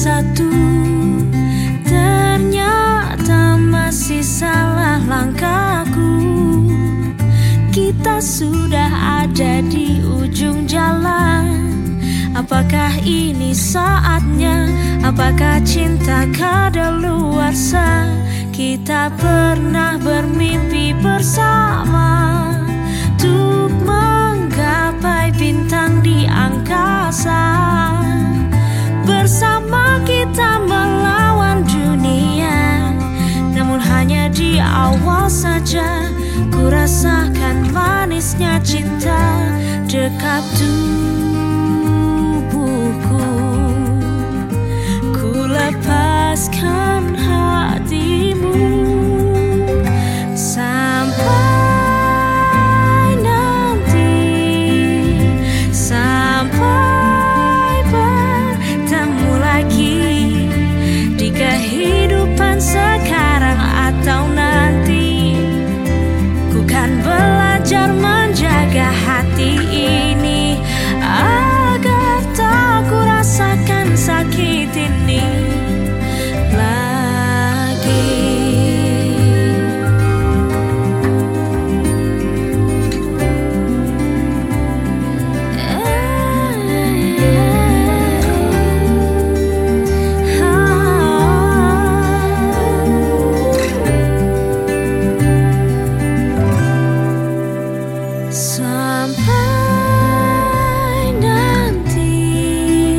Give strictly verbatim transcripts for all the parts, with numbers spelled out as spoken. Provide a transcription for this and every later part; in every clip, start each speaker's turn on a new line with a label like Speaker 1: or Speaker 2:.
Speaker 1: satu, ternyata masih salah langkahku. Kita sudah ada di ujung jalan. Apakah ini saatnya? Apakah cinta kadaluarsa? Kita pernah bermimpi bersama untuk menggapai bintang di angkasa. Bersama kita melawan dunia, namun hanya di awal saja. Ku rasakan manisnya cinta dekat tubuhku. Ku lepaskan hatimu sampai nanti, sampai bertemu lagi di kehidupan sekarang atau nanti. Ku kan belajar menjaga hati ini agar tak ku rasakan sakit ini lagi. Sampai nanti,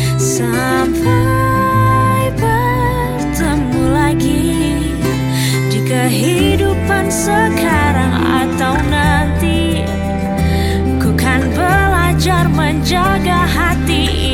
Speaker 1: sampai bertemu lagi di kehidupan sekarang atau nanti. Ku kan belajar menjaga hati